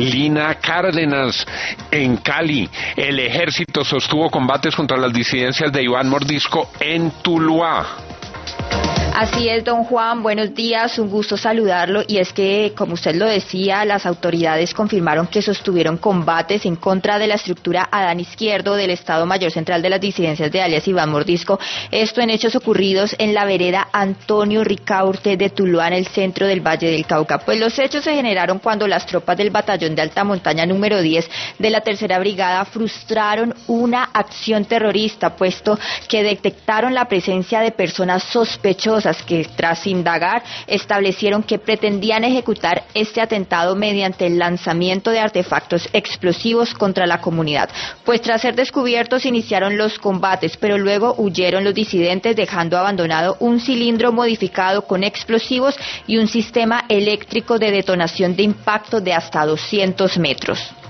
Lina Cárdenas, en Cali, el ejército sostuvo combates contra las disidencias de Iván Mordisco en Tuluá. Así es, don Juan, buenos días, un gusto saludarlo. Y es que, como usted lo decía, las autoridades confirmaron que sostuvieron combates en contra de la estructura Adán Izquierdo del Estado Mayor Central de las Disidencias de alias Iván Mordisco. Esto en hechos ocurridos en la vereda Antonio Ricaurte de Tuluá, en el centro del Valle del Cauca. Pues los hechos se generaron cuando las tropas del batallón de alta montaña número 10 de la Tercera Brigada frustraron una acción terrorista, puesto que detectaron la presencia de personas sospechosas que, tras indagar, establecieron que pretendían ejecutar este atentado mediante el lanzamiento de artefactos explosivos contra la comunidad. Pues tras ser descubiertos iniciaron los combates, pero luego huyeron los disidentes, dejando abandonado un cilindro modificado con explosivos y un sistema eléctrico de detonación de impacto de hasta 200 metros.